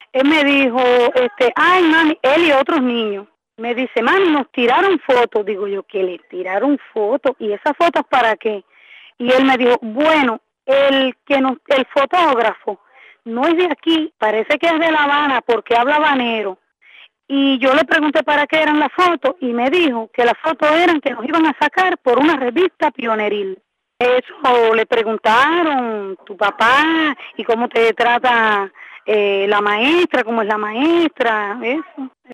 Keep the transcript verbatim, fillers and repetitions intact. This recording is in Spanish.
Él me dijo, este, ay, mami, él y otros niños. Me dice, mami, nos tiraron fotos. Digo yo, ¿que le tiraron fotos? ¿Y esas fotos para qué? Y él me dijo, bueno, el que nos, el fotógrafo no es de aquí, parece que es de La Habana porque habla habanero. Y yo le pregunté para qué eran las fotos y me dijo que las fotos eran que nos iban a sacar por una revista pioneril. Eso le preguntaron, tu papá, y cómo te trata eh, la maestra, cómo es la maestra, eso.